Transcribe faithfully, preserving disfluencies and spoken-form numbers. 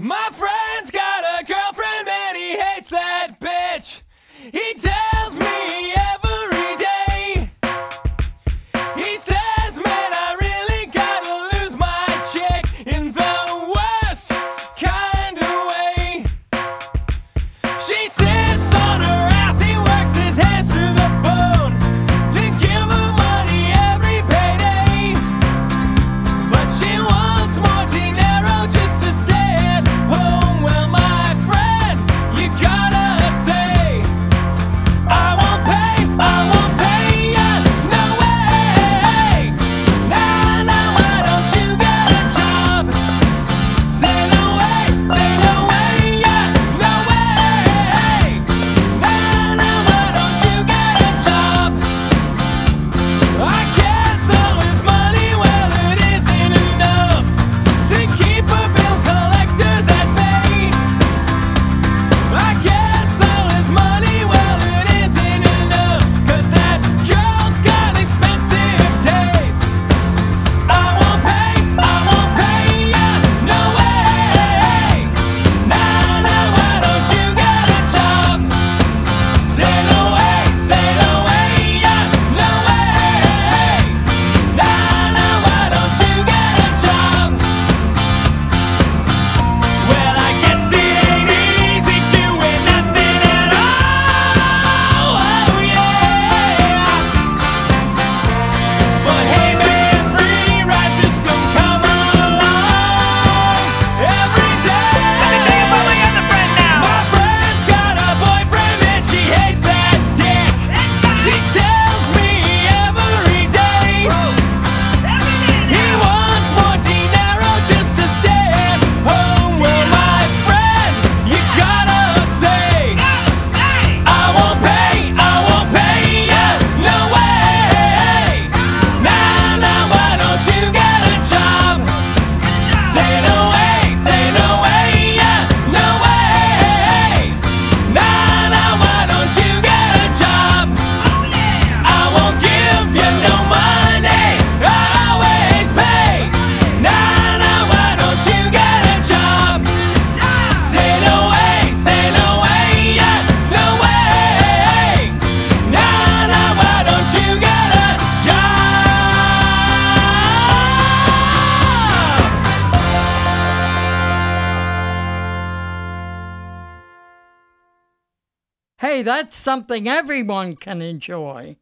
My friend's got a girlfriend and he hates that bitch. He tells me every day. He says, man, I really gotta lose my chick in the worst kind of way. She sits on her ass, he works his hands to the bone to give her money every payday. But she wants more dinero just to stay at home. Well, my friend, you gotta say, I won't pay, I won't pay ya, no way. Nah, nah, why don't you get a job? Say no way, say no way, yeah, no way. Nah, nah, why don't you get a job? I guess all his money, well, it isn't enough to keep a bill collectors at bay. I guess all his money, well, it isn't enough, 'cause that girl's got expensive taste. I won't pay, I won't pay ya, no way. Nah, nah, why don't you get a job? Say no way, say no way, yeah, no way. Nah, nah, why don't you get a job? Well, I guess it ain't easy doing nothing at all. Oh yeah. But hey man, free rides just don't come along every day. Let me tell you about my other friend now. My friend's got a boyfriend and she hates that dick. She tells me every day. He wants more dinero just to stay at home. Well, my friend, you gotta say, I won't pay, I won't pay ya, no way. Nah, nah, why don't you get a job? Say no way, say no way, yeah, no way. Nah, nah, why don't you get a job? I won't give you no money, I always pay. Nah, nah, why don't you get a job? Say no way, say no way, yeah, no way. Nah, nah, why don't you get a job? Hey, that's something everyone can enjoy.